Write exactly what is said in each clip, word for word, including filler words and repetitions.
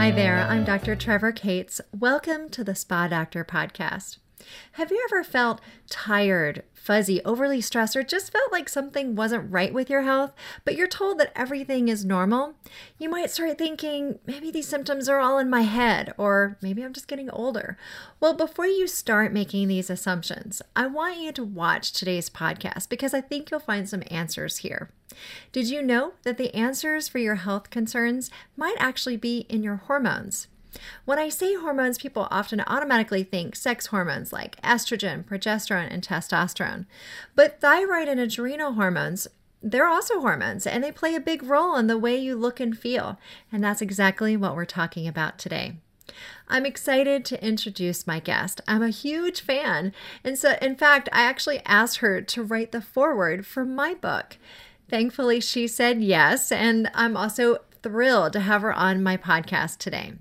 Hi there, I'm Doctor Trevor Cates. Welcome to the Spa Doctor Podcast. Have you ever felt tired, fuzzy, overly stressed, or just felt like something wasn't right with your health, but you're told that everything is normal? You might start thinking, maybe these symptoms are all in my head, or maybe I'm just getting older. Well, before you start making these assumptions, I want you to watch today's podcast because I think you'll find some answers here. Did you know that the answers for your health concerns might actually be in your hormones? When I say hormones, people often automatically think sex hormones like estrogen, progesterone, and testosterone. But thyroid and adrenal hormones, they're also hormones, and they play a big role in the way you look and feel. And that's exactly what we're talking about today. I'm excited to introduce my guest. I'm a huge fan. And so, in fact, I actually asked her to write the foreword for my book. Thankfully, she said yes, and I'm also thrilled to have her on my podcast today.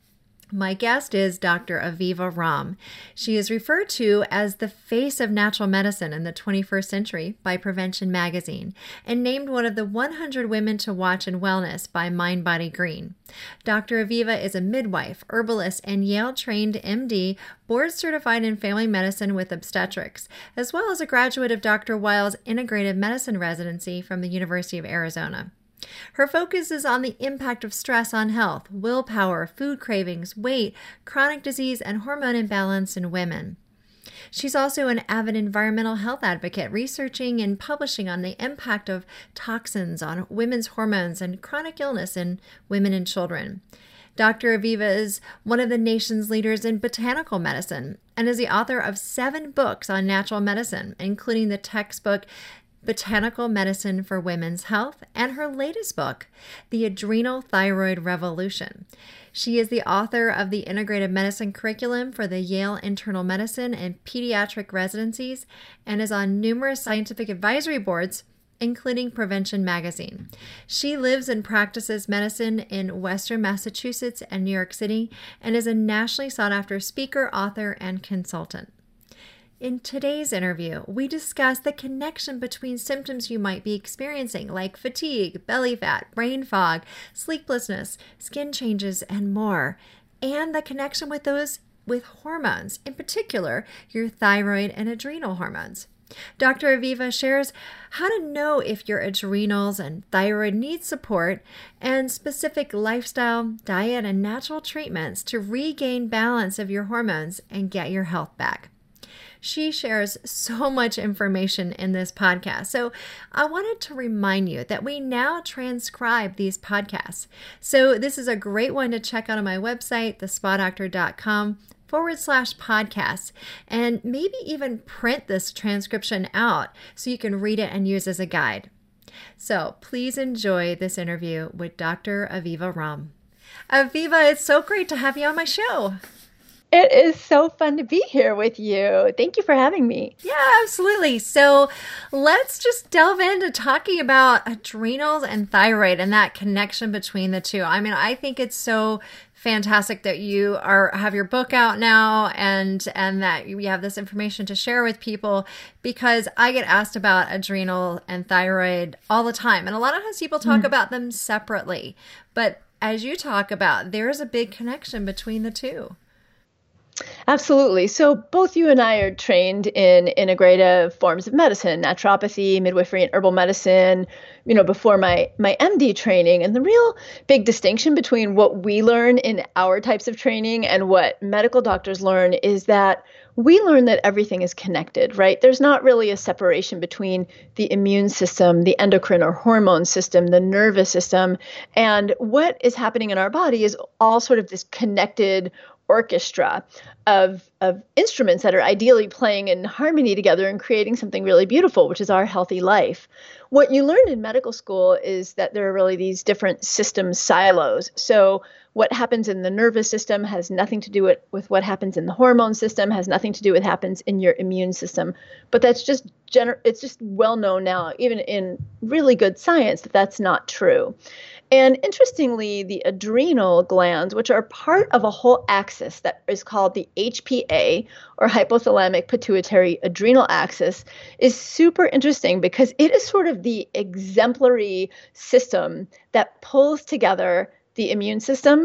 My guest is Doctor Aviva Romm. She is referred to as the face of natural medicine in the twenty-first century by Prevention Magazine and named one of the one hundred women to watch in wellness by Mind Body Green. Doctor Aviva is a midwife, herbalist, and Yale-trained M D, board-certified in family medicine with obstetrics, as well as a graduate of Doctor Weil's integrative medicine residency from the University of Arizona. Her focus is on the impact of stress on health, willpower, food cravings, weight, chronic disease, and hormone imbalance in women. She's also an avid environmental health advocate, researching and publishing on the impact of toxins on women's hormones and chronic illness in women and children. Doctor Aviva is one of the nation's leaders in botanical medicine and is the author of seven books on natural medicine, including the textbook Botanical Medicine for Women's Health, and her latest book, The Adrenal Thyroid Revolution. She is the author of the Integrative Medicine Curriculum for the Yale Internal Medicine and Pediatric Residencies and is on numerous scientific advisory boards, including Prevention Magazine. She lives and practices medicine in Western Massachusetts and New York City and is a nationally sought-after speaker, author, and consultant. In today's interview, we discuss the connection between symptoms you might be experiencing, like fatigue, belly fat, brain fog, sleeplessness, skin changes, and more, and the connection with those with hormones, in particular, your thyroid and adrenal hormones. Doctor Aviva shares how to know if your adrenals and thyroid need support and specific lifestyle, diet, and natural treatments to regain balance of your hormones and get your health back. She shares so much information in this podcast. So I wanted to remind you that we now transcribe these podcasts. So this is a great one to check out on my website, thespadoctor.com forward slash podcasts, and maybe even print this transcription out so you can read it and use as a guide. So please enjoy this interview with Doctor Aviva Romm. Aviva, it's so great to have you on my show. It is so fun to be here with you. Thank you for having me. Yeah, absolutely. So let's just delve into talking about adrenals and thyroid and that connection between the two. I mean, I think it's so fantastic that you are have your book out now and and that you have this information to share with people, because I get asked about adrenal and thyroid all the time. And a lot of times people talk mm. about them separately. But as you talk about, there's a big connection between the two. Absolutely. So both you and I are trained in integrative forms of medicine, naturopathy, midwifery, and herbal medicine, you know, before my, my M D training. And the real big distinction between what we learn in our types of training and what medical doctors learn is that we learn that everything is connected, right? There's not really a separation between the immune system, the endocrine or hormone system, the nervous system, and what is happening in our body is all sort of this connected orchestra of of instruments that are ideally playing in harmony together and creating something really beautiful, which is our healthy life. What you learn in medical school is that there are really these different system silos. So what happens in the nervous system has nothing to do with, with what happens in the hormone system, has nothing to do with what happens in your immune system. But that's just gener- it's just well known now, even in really good science, that that's not true. And interestingly, the adrenal glands, which are part of a whole axis that is called the H P A, or hypothalamic pituitary adrenal axis, is super interesting because it is sort of the exemplary system that pulls together the immune system,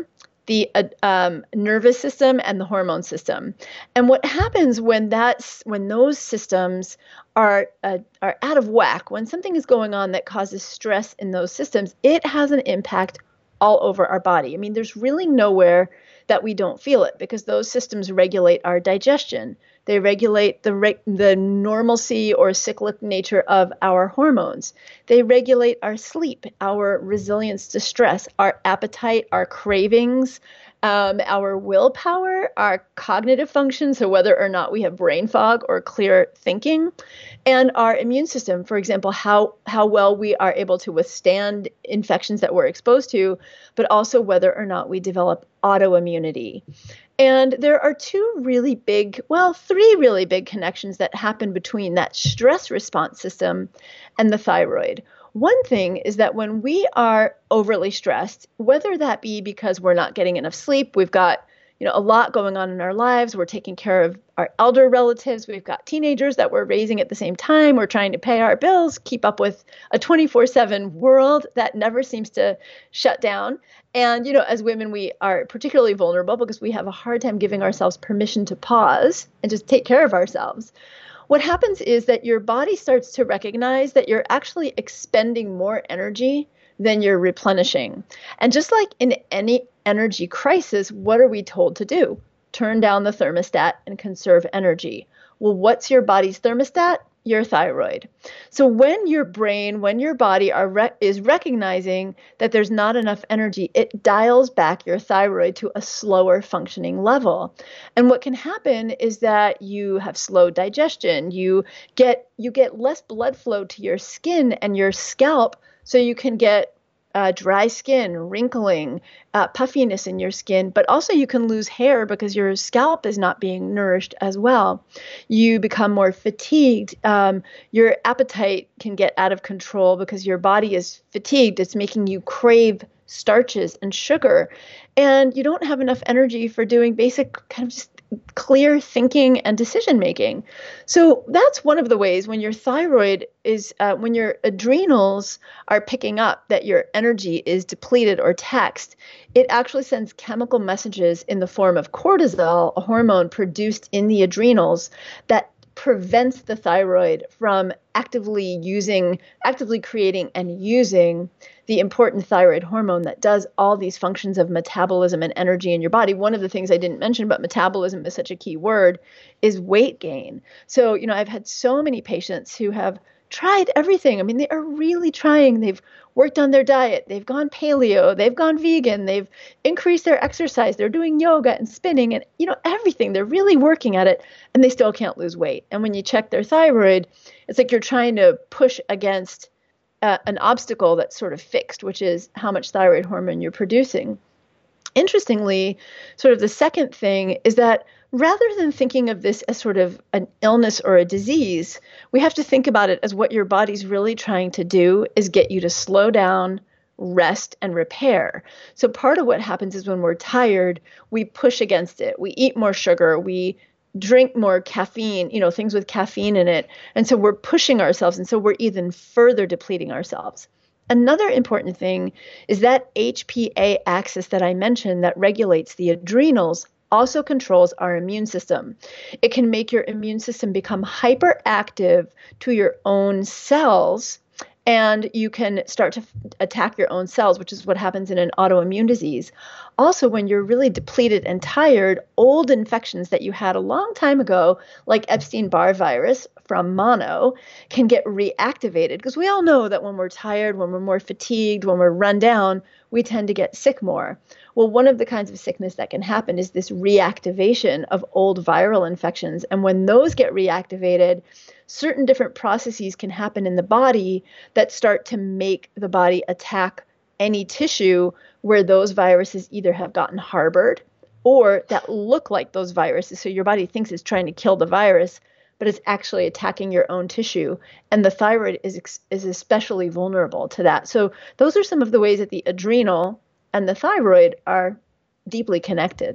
the uh, um, nervous system and the hormone system. And what happens when that's when those systems are uh, are out of whack, when something is going on that causes stress in those systems, it has an impact all over our body. I mean, there's really nowhere that we don't feel it, because those systems regulate our digestion. They regulate the re- the normalcy or cyclic nature of our hormones. They regulate our sleep, our resilience to stress, our appetite, our cravings, um, our willpower, our cognitive function, so whether or not we have brain fog or clear thinking, and our immune system, for example, how, how well we are able to withstand infections that we're exposed to, but also whether or not we develop autoimmunity. And there are two really big, well, three really big connections that happen between that stress response system and the thyroid. One thing is that when we are overly stressed, whether that be because we're not getting enough sleep, we've got, you know, a lot going on in our lives, we're taking care of our elder relatives, we've got teenagers that we're raising at the same time, we're trying to pay our bills, keep up with a twenty-four seven world that never seems to shut down. And, you know, as women, we are particularly vulnerable because we have a hard time giving ourselves permission to pause and just take care of ourselves. What happens is that your body starts to recognize that you're actually expending more energy than you're replenishing. And just like in any energy crisis, what are we told to do? Turn down the thermostat and conserve energy. Well, what's your body's thermostat? Your thyroid. So when your brain, when your body are re- is recognizing that there's not enough energy, it dials back your thyroid to a slower functioning level. And what can happen is that you have slow digestion, you get you get less blood flow to your skin and your scalp, so you can get Uh, dry skin, wrinkling, uh, puffiness in your skin, but also you can lose hair because your scalp is not being nourished as well. You become more fatigued. Um, your appetite can get out of control because your body is fatigued. It's making you crave starches and sugar, and you don't have enough energy for doing basic kind of just clear thinking and decision making. So that's one of the ways when your thyroid is, uh, when your adrenals are picking up that your energy is depleted or taxed, it actually sends chemical messages in the form of cortisol, a hormone produced in the adrenals that prevents the thyroid from actively using, actively creating and using the important thyroid hormone that does all these functions of metabolism and energy in your body. One of the things I didn't mention, but metabolism is such a key word, is weight gain. So, you know, I've had so many patients who have tried everything. I mean, they are really trying. They've worked on their diet. They've gone paleo. They've gone vegan. They've increased their exercise. They're doing yoga and spinning and, you know, everything. They're really working at it, and they still can't lose weight. And when you check their thyroid, it's like you're trying to push against uh, an obstacle that's sort of fixed, which is how much thyroid hormone you're producing. Interestingly, sort of the second thing is that rather than thinking of this as sort of an illness or a disease, we have to think about it as what your body's really trying to do is get you to slow down, rest, and repair. So part of what happens is when we're tired, we push against it. We eat more sugar. We drink more caffeine, you know, things with caffeine in it. And so we're pushing ourselves. And so we're even further depleting ourselves. Another important thing is that H P A axis that I mentioned that regulates the adrenals also controls our immune system. It can make your immune system become hyperactive to your own cells, and you can start to f- attack your own cells, which is what happens in an autoimmune disease. Also, when you're really depleted and tired, old infections that you had a long time ago, like Epstein-Barr virus from mono, can get reactivated. Because we all know that when we're tired, when we're more fatigued, when we're run down, we tend to get sick more. Well, one of the kinds of sickness that can happen is this reactivation of old viral infections. And when those get reactivated, certain different processes can happen in the body that start to make the body attack any tissue where those viruses either have gotten harbored or that look like those viruses. So your body thinks it's trying to kill the virus, but it's actually attacking your own tissue. And the thyroid is, is especially vulnerable to that. So those are some of the ways that the adrenal and the thyroid are deeply connected.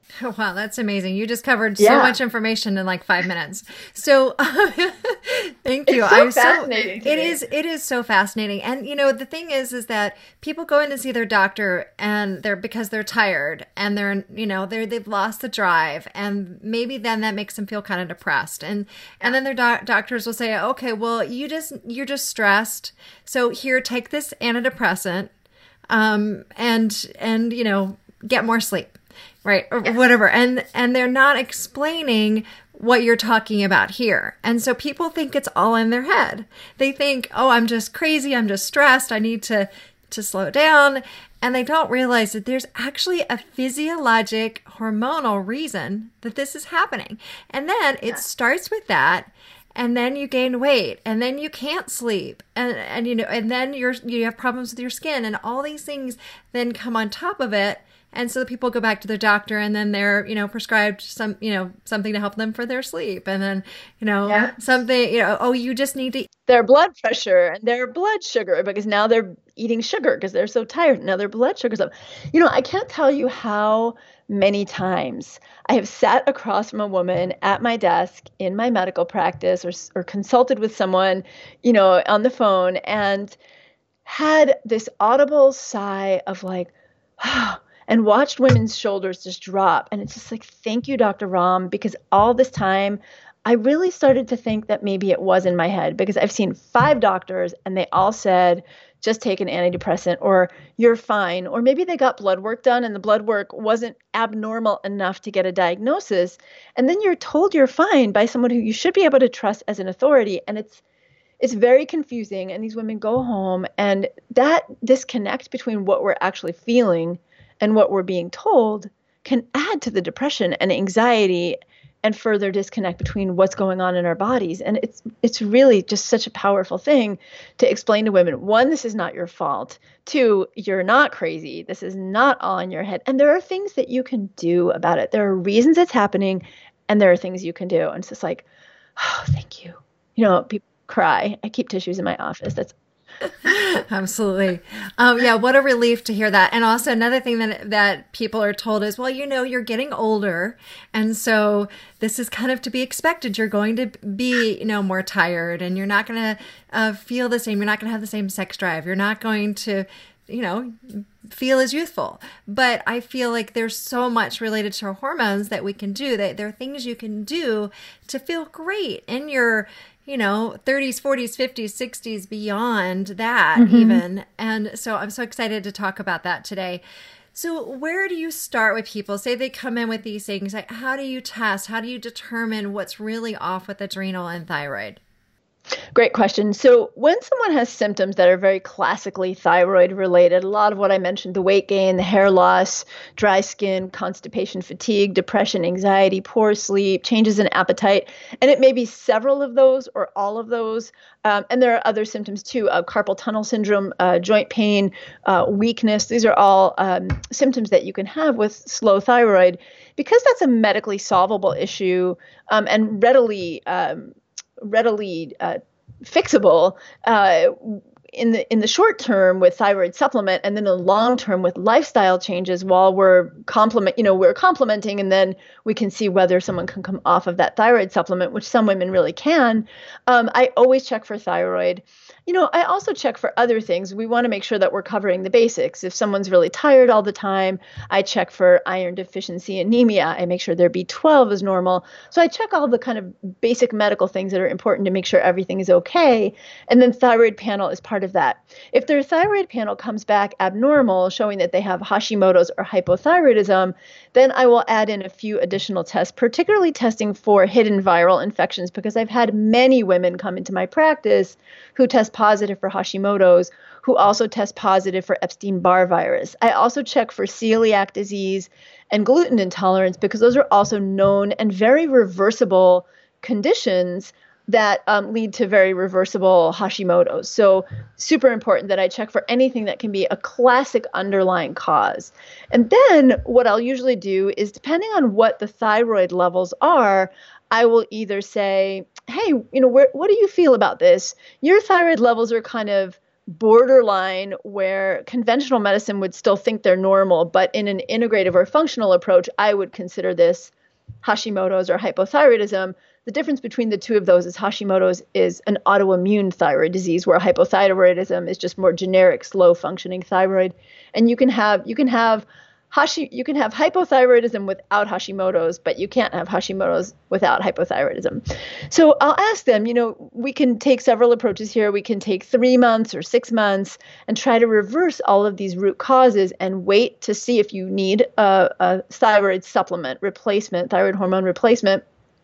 Oh, wow, that's amazing. You just covered so Yeah. much information in like five minutes. So thank you. It's so I'm fascinating so to it me. is it is so fascinating. And you know, the thing is is that people go in to see their doctor and they're because they're tired and they're you know, they're they've lost the drive and maybe then that makes them feel kind of depressed. And and then their doc- doctors will say, "Okay, well, you just you're just stressed. So here, take this antidepressant um and and you know, get more sleep." Right. Or whatever. And, and they're not explaining what you're talking about here. And so people think it's all in their head. They think, oh, I'm just crazy. I'm just stressed. I need to, to slow down. And they don't realize that there's actually a physiologic hormonal reason that this is happening. And then it starts with that. And then you gain weight and then you can't sleep and, and, you know, and then you're, you have problems with your skin and all these things then come on top of it. And so people go back to their doctor and then they're, you know, prescribed some, you know, something to help them for their sleep. And then, you know, Yeah. something, you know, oh, you just need to. Their blood pressure and their blood sugar, because now they're eating sugar because they're so tired. Now their blood sugar's up. You know, I can't tell you how many times I have sat across from a woman at my desk in my medical practice or, or consulted with someone, you know, on the phone and had this audible sigh of like, oh, and watched women's shoulders just drop. And it's just like, thank you, Doctor Ram, because all this time I really started to think that maybe it was in my head because I've seen five doctors and they all said, just take an antidepressant or you're fine. Or maybe they got blood work done and the blood work wasn't abnormal enough to get a diagnosis. And then you're told you're fine by someone who you should be able to trust as an authority. And it's it's very confusing. And these women go home and that disconnect between what we're actually feeling and what we're being told can add to the depression and anxiety and further disconnect between what's going on in our bodies. And it's it's really just such a powerful thing to explain to women. One, this is not your fault. Two, you're not crazy. This is not all in your head. And there are things that you can do about it. There are reasons it's happening and there are things you can do. And it's just like, oh, thank you. You know, people cry. I keep tissues in my office. That's Absolutely. Um, yeah, what a relief to hear that. And also another thing that that people are told is, well, you know, you're getting older. And so this is kind of to be expected. You're going to be, you know, more tired and you're not going to uh, feel the same. You're not going to have the same sex drive. You're not going to, you know, feel as youthful. But I feel like there's so much related to our hormones that we can do. That there are things you can do to feel great in your you know, thirties, forties, fifties, sixties, beyond that mm-hmm. even. And so I'm so excited to talk about that today. So where do you start with people? Say they come in with these things, like how do you test? How do you determine what's really off with adrenal and thyroid? Great question. So when someone has symptoms that are very classically thyroid related, a lot of what I mentioned, the weight gain, the hair loss, dry skin, constipation, fatigue, depression, anxiety, poor sleep, changes in appetite, and it may be several of those or all of those. Um, and there are other symptoms too, uh, carpal tunnel syndrome, uh, joint pain, uh, weakness. These are all um, symptoms that you can have with slow thyroid. Because that's a medically solvable issue um, and readily um, readily uh, fixable uh, in the in the short term with thyroid supplement, and then the long term with lifestyle changes. While we're complement, you know, we're complementing, and then we can see whether someone can come off of that thyroid supplement, which some women really can. Um, I always check for thyroid. You know, I also check for other things. We want to make sure that we're covering the basics. If someone's really tired all the time, I check for iron deficiency anemia. I make sure their B twelve is normal. So I check all the kind of basic medical things that are important to make sure everything is okay. And then thyroid panel is part of that. If their thyroid panel comes back abnormal, showing that they have Hashimoto's or hypothyroidism, then I will add in a few additional tests, particularly testing for hidden viral infections, because I've had many women come into my practice who test positive for Hashimoto's, who also test positive for Epstein-Barr virus. I also check for celiac disease and gluten intolerance because those are also known and very reversible conditions that um, lead to very reversible Hashimoto's. So super important that I check for anything that can be a classic underlying cause. And then what I'll usually do is, depending on what the thyroid levels are, I will either say, hey, you know, where, what do you feel about this? Your thyroid levels are kind of borderline where conventional medicine would still think they're normal, but in an integrative or functional approach, I would consider this Hashimoto's or hypothyroidism. The difference between the two of those is Hashimoto's is an autoimmune thyroid disease, where hypothyroidism is just more generic, slow functioning thyroid. And you can have you can have Hashi, you can have hypothyroidism without Hashimoto's, but you can't have Hashimoto's without hypothyroidism. So I'll ask them, you know, we can take several approaches here. We can take three months or six months and try to reverse all of these root causes and wait to see if you need a, a thyroid supplement replacement, thyroid hormone replacement,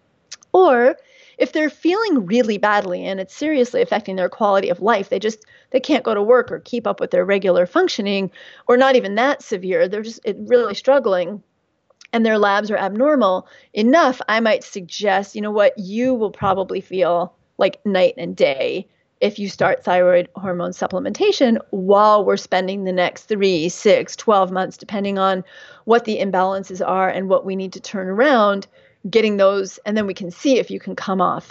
or if they're feeling really badly and it's seriously affecting their quality of life, they just they can't go to work or keep up with their regular functioning, or not even that severe, they're just really struggling and their labs are abnormal enough, I might suggest, you know what, you will probably feel like night and day if you start thyroid hormone supplementation while we're spending the next three, six, twelve months, depending on what the imbalances are and what we need to turn around, getting those, and then we can see if you can come off.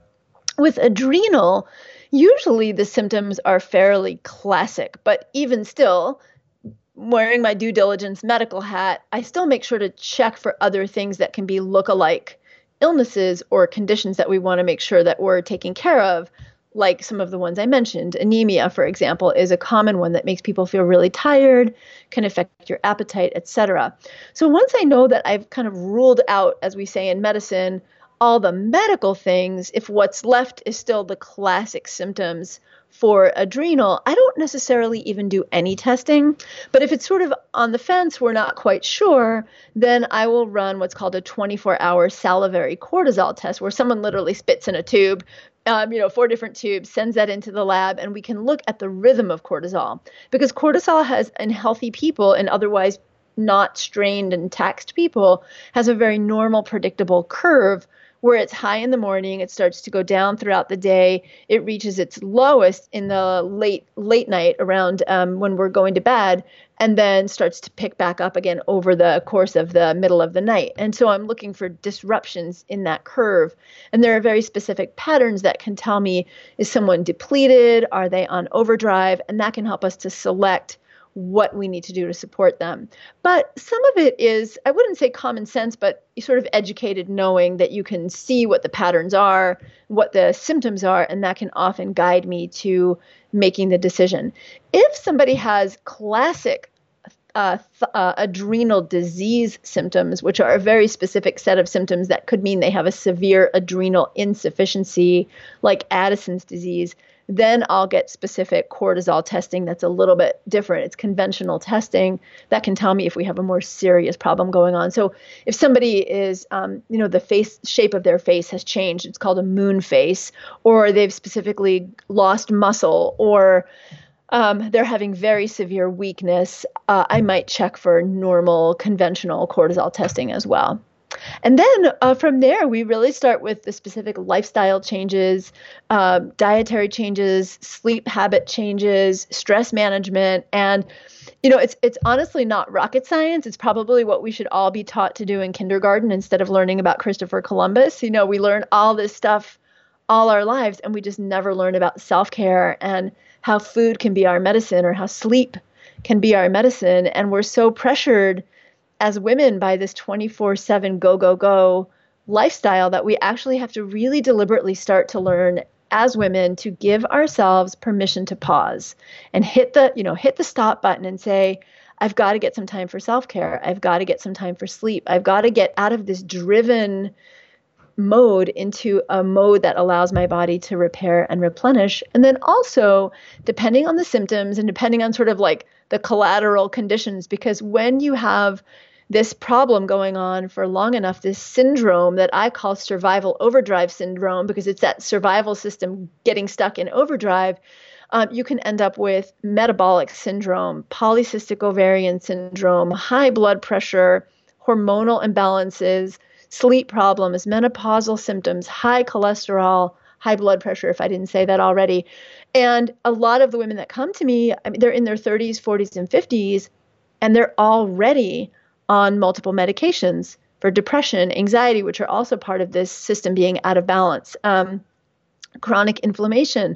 With adrenal, usually the symptoms are fairly classic, but even still, wearing my due diligence medical hat, I still make sure to check for other things that can be look-alike illnesses or conditions that we want to make sure that we're taking care of, like some of the ones I mentioned. Anemia, for example, is a common one that makes people feel really tired, can affect your appetite, et cetera. So once I know that I've kind of ruled out, as we say in medicine, all the medical things, if what's left is still the classic symptoms for adrenal, I don't necessarily even do any testing. But if it's sort of on the fence, we're not quite sure, then I will run what's called a twenty-four hour salivary cortisol test, where someone literally spits in a tube, um, you know, four different tubes, sends that into the lab, and we can look at the rhythm of cortisol. Because cortisol has, in healthy people and otherwise not strained and taxed people, has a very normal, predictable curve where it's high in the morning, it starts to go down throughout the day, it reaches its lowest in the late late night around um, when we're going to bed, and then starts to pick back up again over the course of the middle of the night. And so I'm looking for disruptions in that curve. And there are very specific patterns that can tell me, is someone depleted? Are they on overdrive? And that can help us to select what we need to do to support them. But some of it is, I wouldn't say common sense, but sort of educated knowing that you can see what the patterns are, what the symptoms are, and that can often guide me to making the decision. If somebody has classic uh, th- uh, adrenal disease symptoms, which are a very specific set of symptoms that could mean they have a severe adrenal insufficiency, like Addison's disease, then I'll get specific cortisol testing that's a little bit different. It's conventional testing that can tell me if we have a more serious problem going on. So if somebody is, um, you know, the face shape of their face has changed, it's called a moon face, or they've specifically lost muscle, or um, they're having very severe weakness, uh, I might check for normal conventional cortisol testing as well. And then uh, from there, we really start with the specific lifestyle changes, uh, dietary changes, sleep habit changes, stress management. And, you know, it's it's honestly not rocket science. It's probably what we should all be taught to do in kindergarten instead of learning about Christopher Columbus. You know, we learn all this stuff all our lives, and we just never learn about self-care and how food can be our medicine or how sleep can be our medicine. And we're so pressured as women by this twenty-four seven go, go, go lifestyle that we actually have to really deliberately start to learn as women to give ourselves permission to pause and hit the, you know, hit the stop button and say, I've got to get some time for self-care. I've got to get some time for sleep. I've got to get out of this driven mode into a mode that allows my body to repair and replenish. And then also, depending on the symptoms and depending on sort of like the collateral conditions, because when you have this problem going on for long enough, this syndrome that I call survival overdrive syndrome, because it's that survival system getting stuck in overdrive, um, you can end up with metabolic syndrome, polycystic ovarian syndrome, high blood pressure, hormonal imbalances, sleep problems, menopausal symptoms, high cholesterol, high blood pressure, if I didn't say that already. And a lot of the women that come to me, I mean, they're in their thirties, forties, and fifties, and they're already on multiple medications for depression, anxiety, which are also part of this system being out of balance, um, chronic inflammation,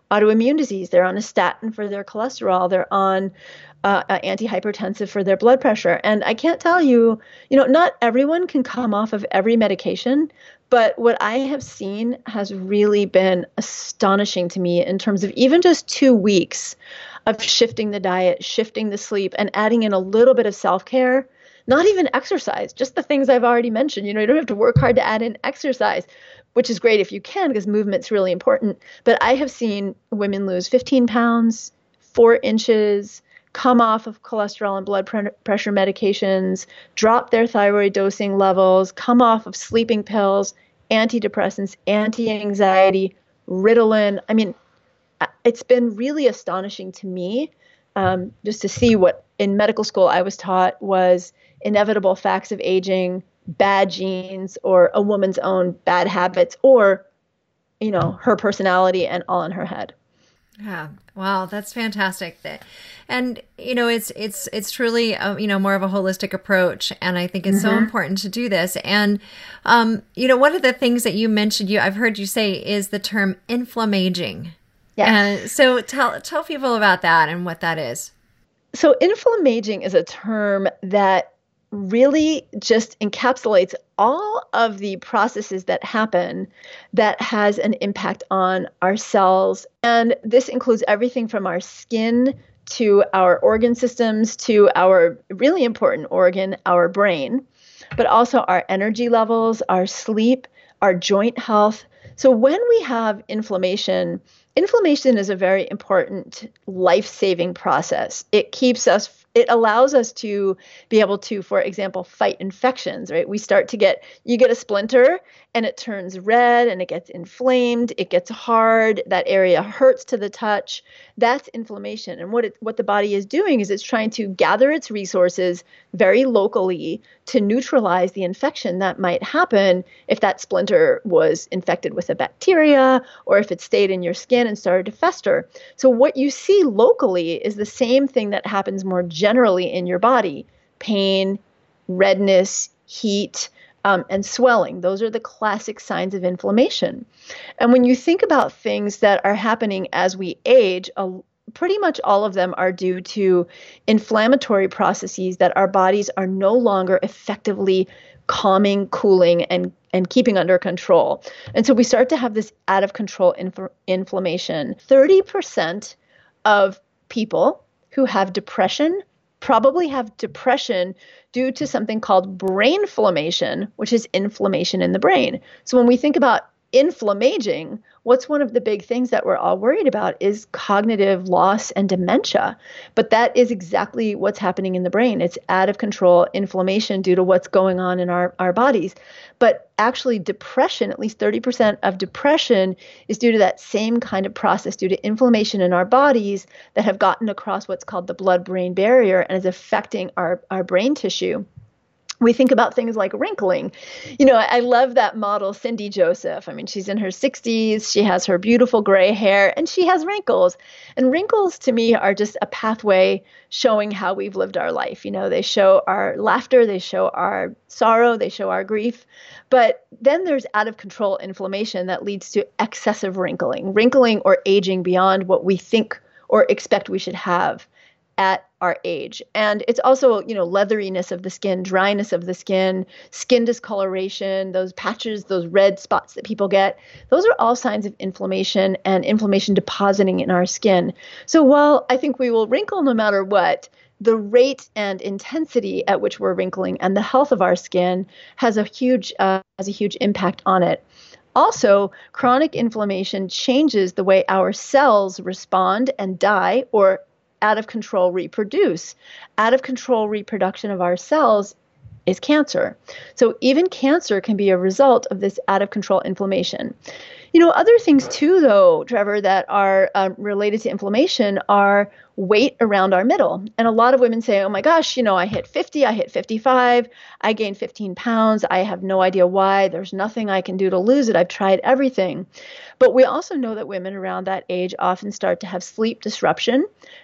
autoimmune disease. They're on a statin for their cholesterol. They're on uh, uh, antihypertensive for their blood pressure. And I can't tell you, you know, not everyone can come off of every medication, but what I have seen has really been astonishing to me in terms of even just two weeks of shifting the diet, shifting the sleep, and adding in a little bit of self-care. Not even exercise, just the things I've already mentioned. You know, you don't have to work hard to add in exercise, which is great if you can, because movement's really important. But I have seen women lose fifteen pounds, four inches, come off of cholesterol and blood pre- pressure medications, drop their thyroid dosing levels, come off of sleeping pills, antidepressants, anti-anxiety, Ritalin. I mean, it's been really astonishing to me um, just to see what in medical school I was taught was inevitable facts of aging, bad genes, or a woman's own bad habits, or, you know, her personality and all in her head. Yeah. Wow. That's fantastic. And, you know, it's, it's, it's truly, uh, you know, more of a holistic approach. And I think it's mm-hmm. so important to do this. And, um, you know, one of the things that you mentioned, you, I've heard you say is the term inflammaging. Yeah. Uh, so tell, tell people about that and what that is. So inflammaging is a term that really just encapsulates all of the processes that happen that has an impact on our cells. And this includes everything from our skin to our organ systems to our really important organ, our brain, but also our energy levels, our sleep, our joint health. So when we have inflammation, inflammation is a very important life-saving process. It keeps us It allows us to be able to, for example, fight infections, right? We start to get, you get a splinter and it turns red and it gets inflamed, it gets hard, that area hurts to the touch. That's inflammation. And what it, what the body is doing is it's trying to gather its resources very locally to neutralize the infection that might happen if that splinter was infected with a bacteria or if it stayed in your skin and started to fester. So what you see locally is the same thing that happens more generally in your body: pain, redness, heat, um, and swelling. Those are the classic signs of inflammation. And when you think about things that are happening as we age, uh, pretty much all of them are due to inflammatory processes that our bodies are no longer effectively calming, cooling, and, and keeping under control. And so we start to have this out of control inf- inflammation. thirty percent of people who have depression probably have depression due to something called brainflammation, which is inflammation in the brain. So when we think about inflammaging, what's one of the big things that we're all worried about is cognitive loss and dementia. But that is exactly what's happening in the brain. It's out of control inflammation due to what's going on in our, our bodies. But actually depression, at least thirty percent of depression is due to that same kind of process, due to inflammation in our bodies that have gotten across what's called the blood-brain barrier and is affecting our, our brain tissue. We think about things like wrinkling. You know, I, I love that model, Cindy Joseph. I mean, she's in her sixties. She has her beautiful gray hair and she has wrinkles. And wrinkles to me are just a pathway showing how we've lived our life. You know, they show our laughter, they show our sorrow, they show our grief. But then there's out of control inflammation that leads to excessive wrinkling, wrinkling or aging beyond what we think or expect we should have at our age. And it's also, you know, leatheriness of the skin, dryness of the skin, skin discoloration, those patches, those red spots that people get. Those are all signs of inflammation and inflammation depositing in our skin. So while I think we will wrinkle no matter what, the rate and intensity at which we're wrinkling and the health of our skin has a huge uh, has a huge impact on it. Also, chronic inflammation changes the way our cells respond and die or out of control reproduce. Out of control reproduction of our cells is cancer. So even cancer can be a result of this out of control inflammation. You know, other things too, though, Trevor, that are um, related to inflammation are weight around our middle. And a lot of women say, oh my gosh, you know, I hit fifty, I hit fifty-five, I gained fifteen pounds. I have no idea why. There's nothing I can do to lose it. I've tried everything. But we also know that women around that age often start to have sleep disruption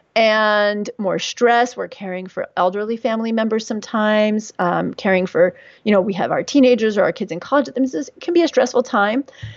and more stress. We're caring for elderly family members sometimes, um, caring for, you know, we have our teenagers or our kids in college. It can be a stressful time.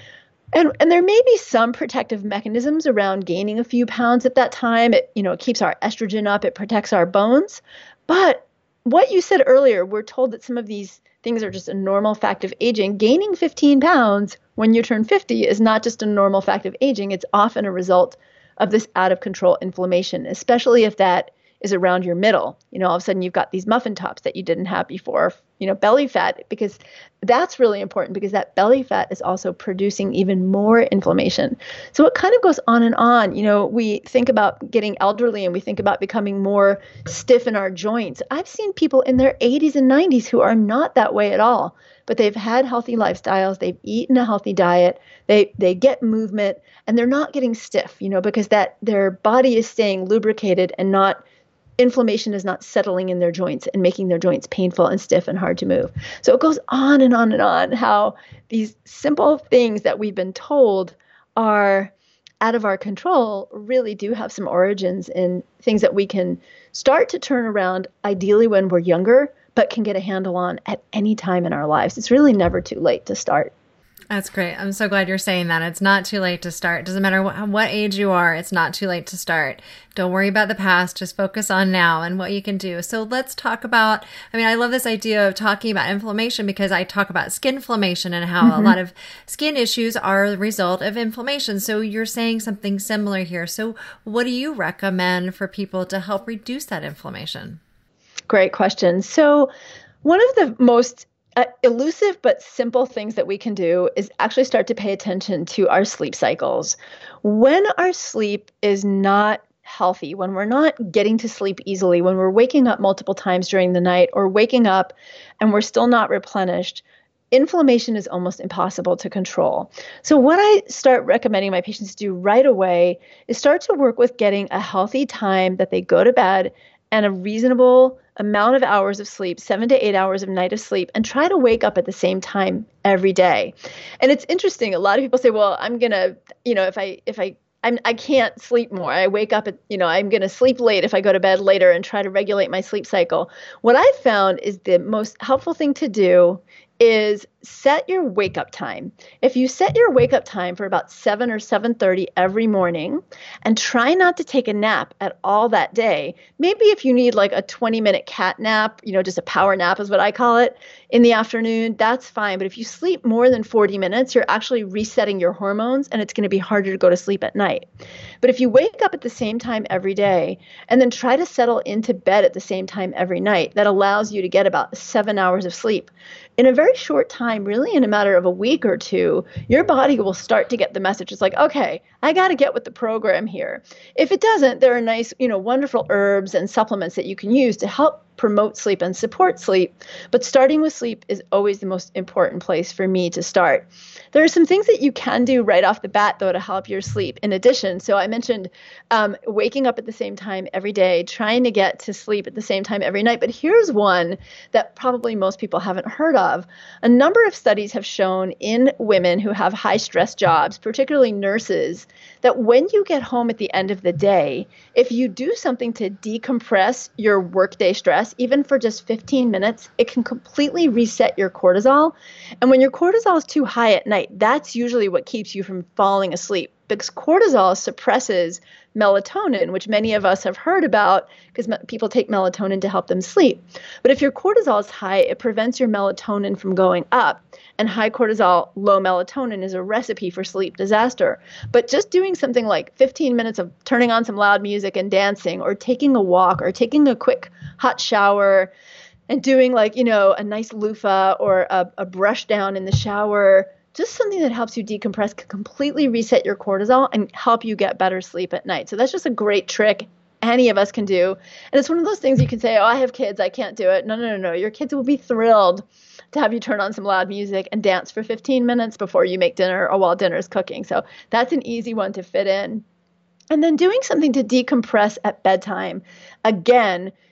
And and there may be some protective mechanisms around gaining a few pounds at that time. It, you know, it keeps our estrogen up, it protects our bones. But what you said earlier, we're told that some of these things are just a normal fact of aging. Gaining fifteen pounds when you turn fifty is not just a normal fact of aging. It's often a result of this out of control inflammation, especially if that is around your middle. You know, all of a sudden you've got these muffin tops that you didn't have before, you know, belly fat, because that's really important because that belly fat is also producing even more inflammation. So it kind of goes on and on. You know, we think about getting elderly and we think about becoming more stiff in our joints. I've seen people in their eighties and nineties who are not that way at all, but they've had healthy lifestyles, they've eaten a healthy diet, they they get movement, and they're not getting stiff, you know, because that their body is staying lubricated and not inflammation is not settling in their joints and making their joints painful and stiff and hard to move. So it goes on and on and on how these simple things that we've been told are out of our control really do have some origins in things that we can start to turn around, ideally when we're younger, but can get a handle on at any time in our lives. It's really never too late to start. That's great. I'm so glad you're saying that. It's not too late to start. Doesn't matter what, what age you are, it's not too late to start. Don't worry about the past. Just focus on now and what you can do. So let's talk about, I mean, I love this idea of talking about inflammation because I talk about skin inflammation and how mm-hmm. a lot of skin issues are the result of inflammation. So you're saying something similar here. So what do you recommend for people to help reduce that inflammation? Great question. So one of the most Uh, elusive but simple things that we can do is actually start to pay attention to our sleep cycles. When our sleep is not healthy, when we're not getting to sleep easily, when we're waking up multiple times during the night or waking up and we're still not replenished, inflammation is almost impossible to control. So what I start recommending my patients do right away is start to work with getting a healthy time that they go to bed and a reasonable amount of hours of sleep, seven to eight hours of night of sleep, and try to wake up at the same time every day. And it's interesting. A lot of people say, well, I'm going to, you know, if I, if I, I'm, I can't sleep more. I wake up at, you know, I'm going to sleep late if I go to bed later and try to regulate my sleep cycle. What I've found is the most helpful thing to do is set your wake up time. If you set your wake up time for about seven or seven thirty every morning and try not to take a nap at all that day, maybe if you need like a twenty minute cat nap, you know, just a power nap is what I call it in the afternoon, that's fine. But if you sleep more than forty minutes, you're actually resetting your hormones and it's going to be harder to go to sleep at night. But if you wake up at the same time every day and then try to settle into bed at the same time every night, that allows you to get about seven hours of sleep. In a very short time, really in a matter of a week or two, your body will start to get the message. It's like, okay, I got to get with the program here. If it doesn't, there are nice, you know, wonderful herbs and supplements that you can use to help promote sleep and support sleep. But starting with sleep is always the most important place for me to start. There are some things that you can do right off the bat, though, to help your sleep in addition. So I mentioned um, waking up at the same time every day, trying to get to sleep at the same time every night. But here's one that probably most people haven't heard of. A number of studies have shown in women who have high stress jobs, particularly nurses, that when you get home at the end of the day, if you do something to decompress your workday stress, even for just fifteen minutes, it can completely reset your cortisol. And when your cortisol is too high at night, that's usually what keeps you from falling asleep, because cortisol suppresses melatonin, which many of us have heard about because me- people take melatonin to help them sleep. But if your cortisol is high, it prevents your melatonin from going up. And high cortisol, low melatonin is a recipe for sleep disaster. But just doing something like fifteen minutes of turning on some loud music and dancing, or taking a walk, or taking a quick hot shower, and doing like, you know, a nice loofah or a, a brush down in the shower, just something that helps you decompress can completely reset your cortisol and help you get better sleep at night. So that's just a great trick any of us can do. And it's one of those things you can say, oh, I have kids, I can't do it. No, no, no, no. Your kids will be thrilled to have you turn on some loud music and dance for fifteen minutes before you make dinner or while dinner is cooking. So that's an easy one to fit in. And then doing something to decompress at bedtime. Again,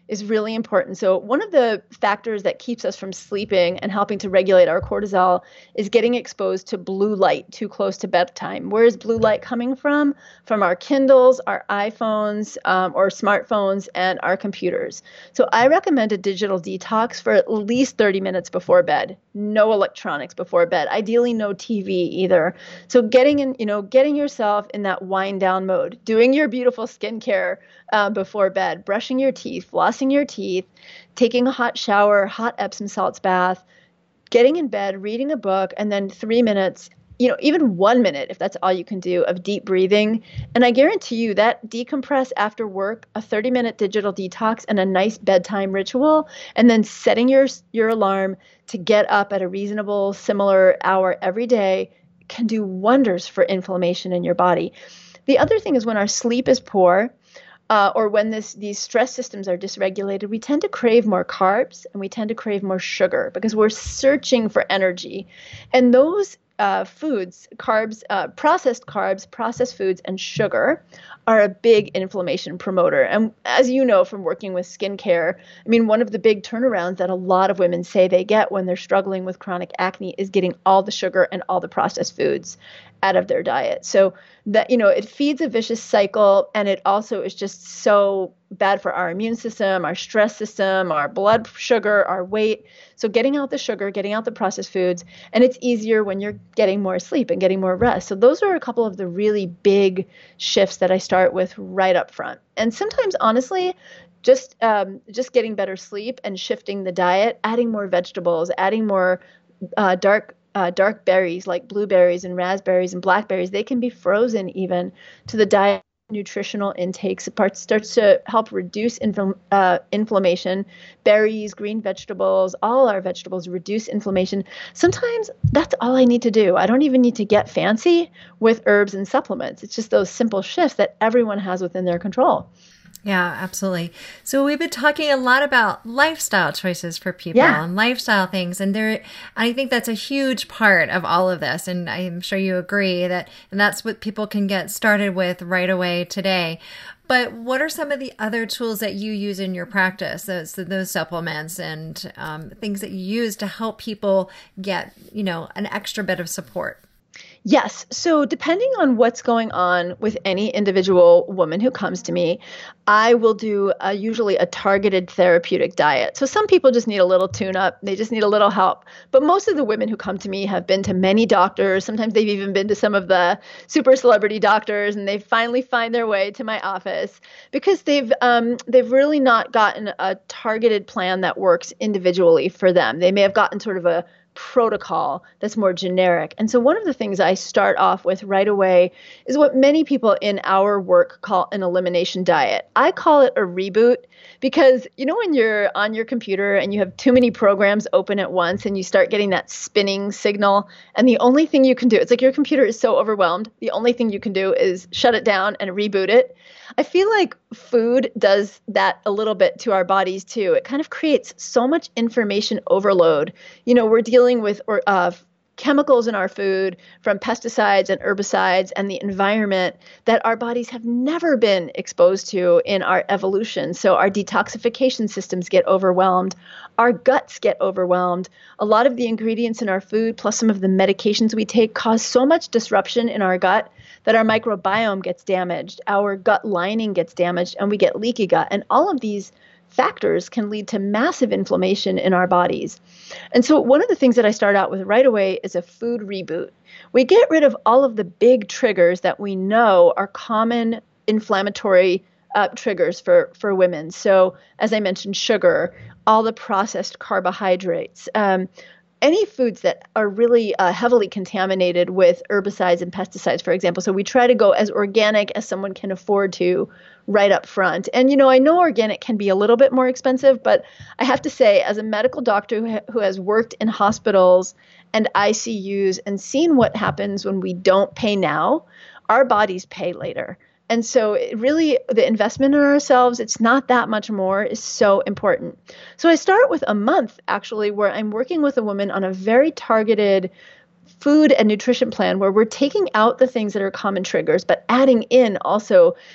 is really important. So one of the factors that keeps us from sleeping and helping to regulate our cortisol is getting exposed to blue light too close to bedtime. Where is blue light coming from? From our Kindles, our iPhones, um, or smartphones, and our computers. So I recommend a digital detox for at least thirty minutes before bed. No electronics before bed. Ideally, no T V either. So getting in, you know, getting yourself in that wind down mode, doing your beautiful skincare uh, before bed, brushing your teeth, flossing your teeth, taking a hot shower, hot Epsom salts bath, getting in bed, reading a book, and then three minutes, you know, even one minute, if that's all you can do, of deep breathing. And I guarantee you that decompress after work, a thirty minute digital detox, and a nice bedtime ritual, and then setting your your alarm to get up at a reasonable, similar hour every day can do wonders for inflammation in your body. The other thing is when our sleep is poor, Uh, or when this, these stress systems are dysregulated, we tend to crave more carbs and we tend to crave more sugar because we're searching for energy. And those uh, foods, carbs, uh, processed carbs, processed foods, and sugar are a big inflammation promoter. And as you know from working with skincare, I mean, one of the big turnarounds that a lot of women say they get when they're struggling with chronic acne is getting all the sugar and all the processed foods out of their diet. So that, you know, it feeds a vicious cycle, and it also is just so bad for our immune system, our stress system, our blood sugar, our weight. So getting out the sugar, getting out the processed foods, and it's easier when you're getting more sleep and getting more rest. So those are a couple of the really big shifts that I start with right up front. And sometimes, honestly, just um, just getting better sleep and shifting the diet, adding more vegetables, adding more uh, dark Uh, dark berries like blueberries and raspberries and blackberries, they can be frozen even to the diet nutritional intakes. It starts to help reduce infl- uh, inflammation. Berries, green vegetables, all our vegetables reduce inflammation. Sometimes that's all I need to do. I don't even need to get fancy with herbs and supplements. It's just those simple shifts that everyone has within their control. Yeah, absolutely. So we've been talking a lot about lifestyle choices for people Yeah. and lifestyle things. And there, I think that's a huge part of all of this. And I'm sure you agree that, and that's what people can get started with right away today. But what are some of the other tools that you use in your practice, those, those supplements and um, things that you use to help people get, you know, an extra bit of support? Yes. So depending on what's going on with any individual woman who comes to me, I will do a, usually a targeted therapeutic diet. So some people just need a little tune up. They just need a little help. But most of the women who come to me have been to many doctors. Sometimes they've even been to some of the super celebrity doctors, and they finally find their way to my office because they've um, they've really not gotten a targeted plan that works individually for them. They may have gotten sort of a protocol that's more generic. And so one of the things I start off with right away is what many people in our work call an elimination diet. I call it a reboot because, you know, when you're on your computer and you have too many programs open at once and you start getting that spinning signal, and the only thing you can do, it's like your computer is so overwhelmed, the only thing you can do is shut it down and reboot it. I feel like food does that a little bit to our bodies too. It kind of creates so much information overload. You know, we're dealing with or, uh, chemicals in our food from pesticides and herbicides and the environment that our bodies have never been exposed to in our evolution. So our detoxification systems get overwhelmed. Our guts get overwhelmed. A lot of the ingredients in our food, plus some of the medications we take, cause so much disruption in our gut that our microbiome gets damaged, our gut lining gets damaged, and we get leaky gut. And all of these factors can lead to massive inflammation in our bodies. And so one of the things that I start out with right away is a food reboot. We get rid of all of the big triggers that we know are common inflammatory uh, triggers for, for women. So as I mentioned, sugar, all the processed carbohydrates, um, any foods that are really uh, heavily contaminated with herbicides and pesticides, for example. So we try to go as organic as someone can afford to right up front. And, you know, I know organic can be a little bit more expensive, but I have to say, as a medical doctor who, ha- who has worked in hospitals and I C Us and seen what happens when we don't pay now, our bodies pay later. And so it really, the investment in ourselves, it's not that much more, is so important. So I start with a month, actually, where I'm working with a woman on a very targeted food and nutrition plan where we're taking out the things that are common triggers, but adding in also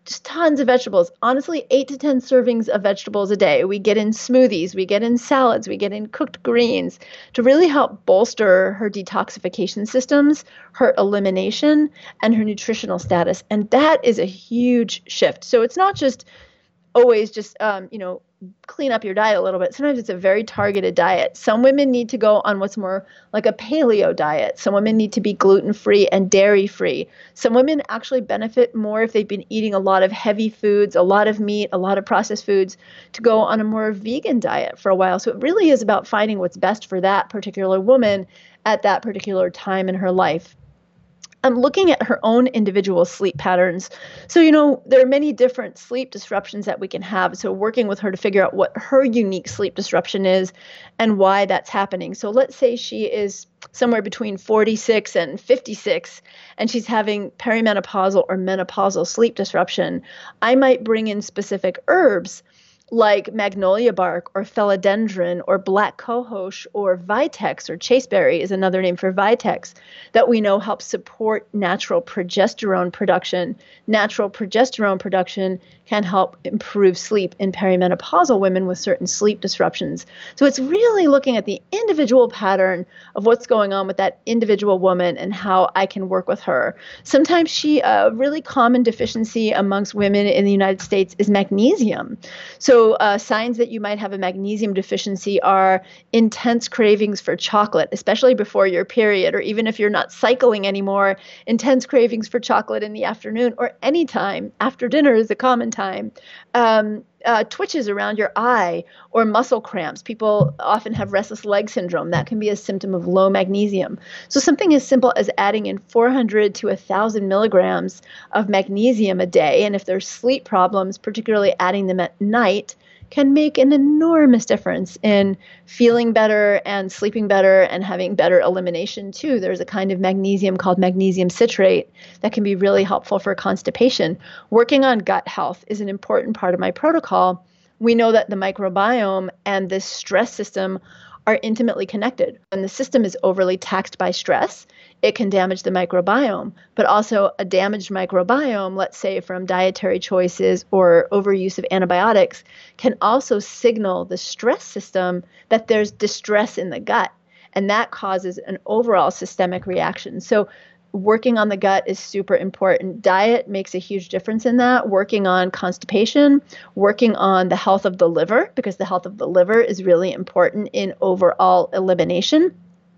just tons of vegetables. Honestly, eight to ten servings of vegetables a day. We get in smoothies, we get in salads, we get in cooked greens to really help bolster her detoxification systems, her elimination, and her nutritional status. And that is a huge shift. So it's not just always just, um, you know, clean up your diet a little bit. Sometimes it's a very targeted diet. Some women need to go on what's more like a paleo diet. Some women need to be gluten-free and dairy-free. Some women actually benefit more if they've been eating a lot of heavy foods, a lot of meat, a lot of processed foods, to go on a more vegan diet for a while. So it really is about finding what's best for that particular woman at that particular time in her life. I'm looking at her own individual sleep patterns. So, you know, there are many different sleep disruptions that we can have. So working with her to figure out what her unique sleep disruption is and why that's happening. So let's say she is somewhere between forty-six and fifty-six, and she's having perimenopausal or menopausal sleep disruption. I might bring in specific herbs like magnolia bark or philodendron or black cohosh or vitex, or chaseberry is another name for vitex, that we know helps support natural progesterone production. Natural progesterone production can help improve sleep in perimenopausal women with certain sleep disruptions. So it's really looking at the individual pattern of what's going on with that individual woman and how I can work with her. Sometimes she, a really common deficiency amongst women in the United States is magnesium. So So uh, signs that you might have a magnesium deficiency are intense cravings for chocolate, especially before your period, or even if you're not cycling anymore, intense cravings for chocolate in the afternoon or any time. After dinner is a common time. Um, uh, twitches around your eye or muscle cramps. People often have restless leg syndrome. That can be a symptom of low magnesium. So something as simple as adding in four hundred to one thousand milligrams of magnesium a day, and if there's sleep problems, particularly adding them at night, can make an enormous difference in feeling better and sleeping better and having better elimination too. There's a kind of magnesium called magnesium citrate that can be really helpful for constipation. Working on gut health is an important part of my protocol. We know that the microbiome and this stress system are intimately connected. When the system is overly taxed by stress, it can damage the microbiome, but also a damaged microbiome, let's say from dietary choices or overuse of antibiotics, can also signal the stress system that there's distress in the gut, and that causes an overall systemic reaction. So working on the gut is super important. Diet makes a huge difference in that. Working on constipation, working on the health of the liver, because the health of the liver is really important in overall elimination.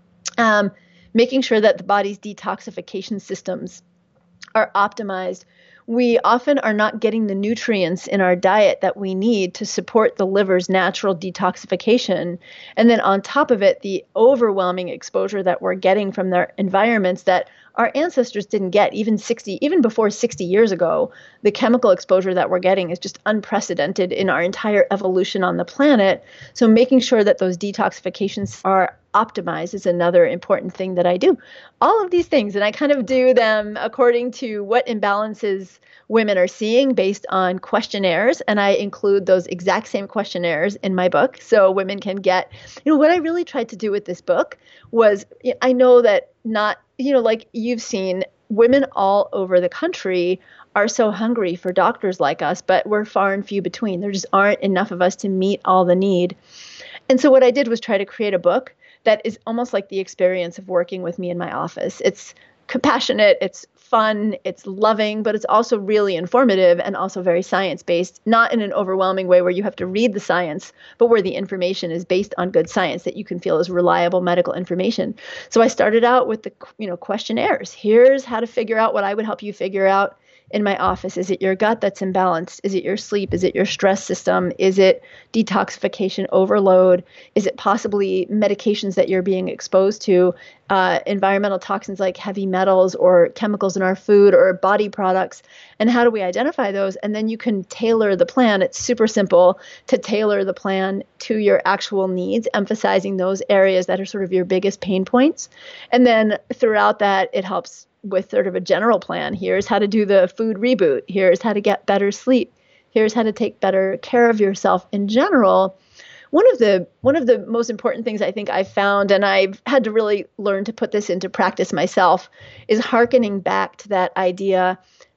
Um, making sure that the body's detoxification systems are optimized. We often are not getting the nutrients in our diet that we need to support the liver's natural detoxification. And then on top of it, the overwhelming exposure that we're getting from their environments that our ancestors didn't get even sixty, even before sixty years ago. The chemical exposure that we're getting is just unprecedented in our entire evolution on the planet. So making sure that those detoxifications are optimized is another important thing that I do. All of these things, and I kind of do them according to what imbalances women are seeing based on questionnaires, and I include those exact same questionnaires in my book so women can get, you know, what I really tried to do with this book was, I know that not, you know, like you've seen, women all over the country are so hungry for doctors like us, but we're far and few between. There just aren't enough of us to meet all the need. And so what I did was try to create a book that is almost like the experience of working with me in my office. It's compassionate, it's fun, it's loving, but it's also really informative and also very science-based, not in an overwhelming way where you have to read the science, but where the information is based on good science that you can feel is reliable medical information. So I started out with the, you know, questionnaires. Here's how to figure out what I would help you figure out in my office. Is it your gut that's imbalanced? Is it your sleep? Is it your stress system? Is it detoxification overload? Is it possibly medications that you're being exposed to, uh, environmental toxins like heavy metals or chemicals in our food or body products? And how do we identify those? And then you can tailor the plan. It's super simple to tailor the plan to your actual needs, emphasizing those areas that are sort of your biggest pain points. And then throughout that, it helps with sort of a general plan. Here's how to do the food reboot. Here's how to get better sleep. Here's how to take better care of yourself in general. One of the one of the most important things I think I've found, and I've had to really learn to put this into practice myself, is hearkening back to that idea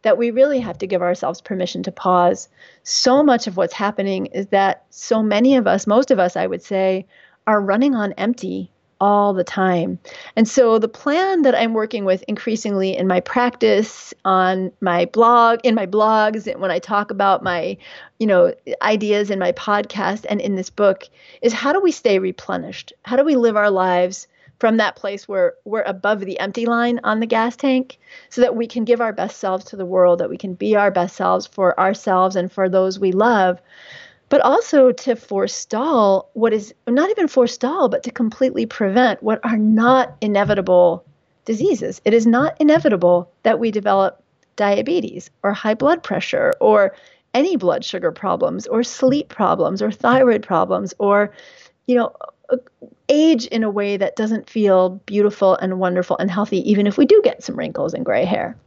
that we really have to give ourselves permission to pause. So much of what's happening is that so many of us, most of us, I would say, are running on empty all the time. And so the plan that I'm working with increasingly in my practice, on my blog, in my blogs, and when I talk about my, you know, ideas in my podcast and in this book, is how do we stay replenished? How do we live our lives from that place where we're above the empty line on the gas tank, so that we can give our best selves to the world, that we can be our best selves for ourselves and for those we love, but also to forestall what is not even forestall, but to completely prevent what are not inevitable diseases. It is not inevitable that we develop diabetes or high blood pressure or any blood sugar problems or sleep problems or thyroid problems or, you know, age in a way that doesn't feel beautiful and wonderful and healthy, even if we do get some wrinkles and gray hair.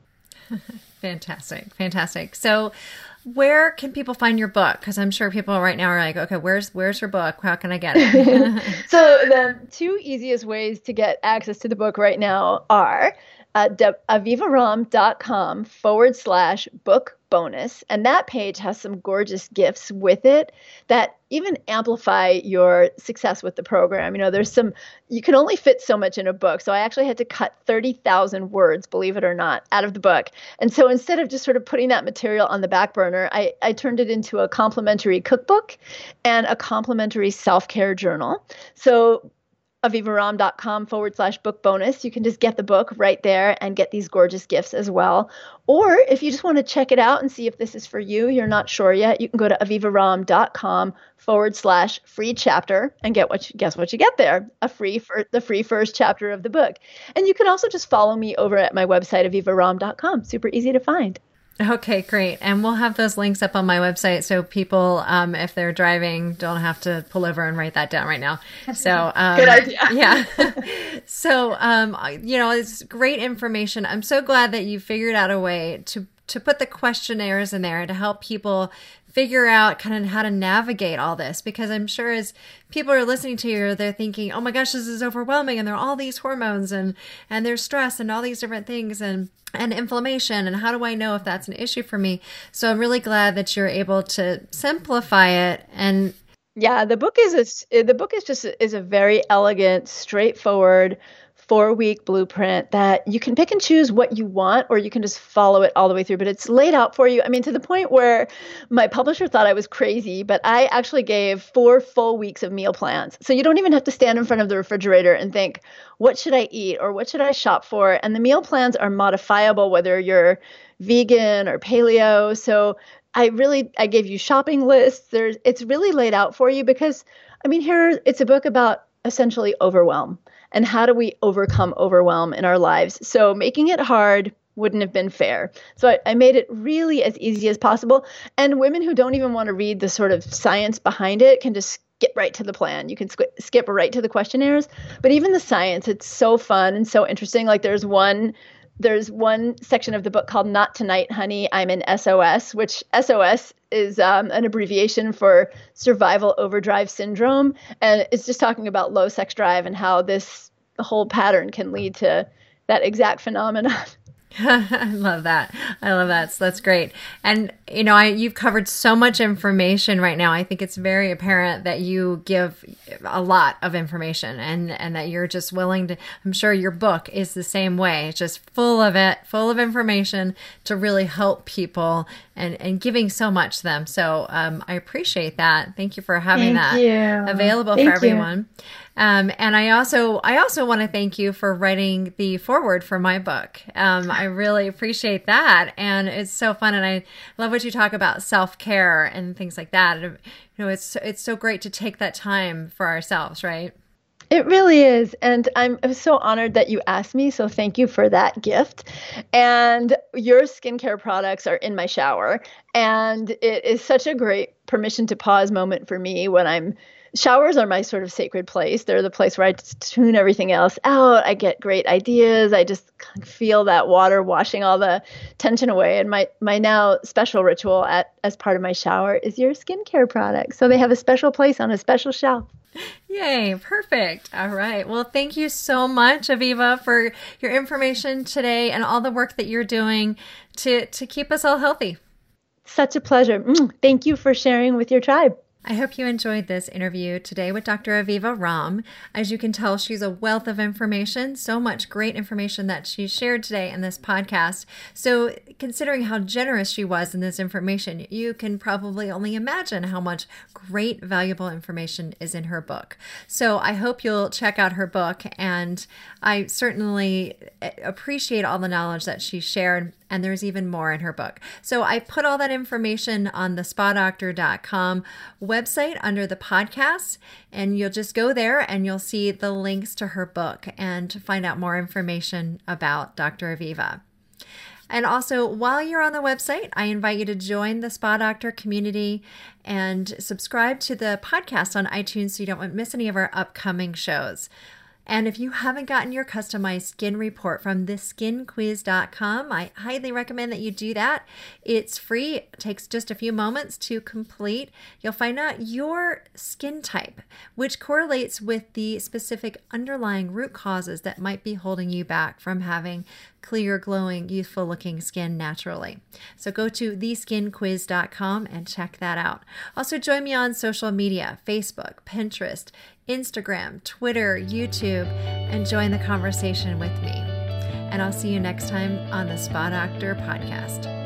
Fantastic. Fantastic. So where can people find your book? Because I'm sure people right now are like, okay, where's where's your book? How can I get it? So the two easiest ways to get access to the book right now are uh, avivaromm.com forward slash book bonus. And that page has some gorgeous gifts with it that even amplify your success with the program. You know, there's some, you can only fit so much in a book. So I actually had to cut thirty thousand words, believe it or not, out of the book. And so instead of just sort of putting that material on the back burner, I, I turned it into a complimentary cookbook and a complimentary self-care journal. So avivaromm.com forward slash book bonus. You can just get the book right there and get these gorgeous gifts as well. Or if you just want to check it out and see if this is for you, you're not sure yet, you can go to avivaromm.com forward slash free chapter and get what you, guess what you get there, a free for the free first chapter of the book. And you can also just follow me over at my website, avivaromm dot com. Super easy to find. Okay, great. And we'll have those links up on my website so people, um, if they're driving, don't have to pull over and write that down right now. So, um, good idea. Yeah. So, um, you know, it's great information. I'm so glad that you figured out a way to, to put the questionnaires in there to help people figure out kind of how to navigate all this, because I'm sure as people are listening to you, they're thinking, oh my gosh, this is overwhelming. And there are all these hormones and, and there's stress and all these different things and, and inflammation. And how do I know if that's an issue for me? So I'm really glad that you're able to simplify it. And yeah, the book is a, the book is just is a very elegant, straightforward four-week blueprint that you can pick and choose what you want, or you can just follow it all the way through. But it's laid out for you. I mean, to the point where my publisher thought I was crazy, but I actually gave four full weeks of meal plans. So you don't even have to stand in front of the refrigerator and think, what should I eat or what should I shop for? And the meal plans are modifiable, whether you're vegan or paleo. So I really, I gave you shopping lists. There's, it's really laid out for you because, I mean, here it's a book about essentially overwhelm. And how do we overcome overwhelm in our lives? So making it hard wouldn't have been fair. So I, I made it really as easy as possible. And women who don't even want to read the sort of science behind it can just skip right to the plan. You can sk- skip right to the questionnaires. But even the science, it's so fun and so interesting. Like there's one There's one section of the book called Not Tonight, Honey, I'm in S O S, which S O S is um, an abbreviation for survival overdrive syndrome. And it's just talking about low sex drive and how this whole pattern can lead to that exact phenomenon. I love that. I love that. So that's great. And, you know, I, you've covered so much information right now. I think it's very apparent that you give a lot of information and, and that you're just willing to, I'm sure your book is the same way. It's just full of it, full of information to really help people and, and giving so much to them. So um, I appreciate that. Thank you for having Thank that you. available Thank for you. everyone. Um, and I also, I also want to thank you for writing the foreword for my book. Um, I really appreciate that. And it's so fun. And I love what you talk about self-care and things like that. And, you know, it's, it's so great to take that time for ourselves, right? It really is. And I'm, I'm so honored that you asked me. So thank you for that gift. And your skincare products are in my shower. And it is such a great permission to pause moment for me when I'm showers are my sort of sacred place. They're the place where I just tune everything else out. I get great ideas. I just feel that water washing all the tension away. And my my now special ritual at as part of my shower is your skincare products. So they have a special place on a special shelf. Yay, perfect. All right. Well, thank you so much, Aviva, for your information today and all the work that you're doing to, to keep us all healthy. Such a pleasure. Mm, thank you for sharing with your tribe. I hope you enjoyed this interview today with Doctor Aviva Romm. As you can tell, she's a wealth of information, so much great information that she shared today in this podcast. So considering how generous she was in this information, you can probably only imagine how much great, valuable information is in her book. So I hope you'll check out her book, and I certainly appreciate all the knowledge that she shared. And there's even more in her book. So I put all that information on the spa doctor dot com website under the podcast, and you'll just go there and you'll see the links to her book and find out more information about Doctor Aviva. And also, while you're on the website, I invite you to join the Spa Doctor community and subscribe to the podcast on iTunes so you don't miss any of our upcoming shows. And if you haven't gotten your customized skin report from the skin quiz dot com, I highly recommend that you do that. It's free. It takes just a few moments to complete. You'll find out your skin type, which correlates with the specific underlying root causes that might be holding you back from having clear, glowing, youthful-looking skin naturally. So go to the skin quiz dot com and check that out. Also, join me on social media, Facebook, Pinterest, Instagram, Twitter, YouTube, and join the conversation with me. And I'll see you next time on the Spa Doctor podcast.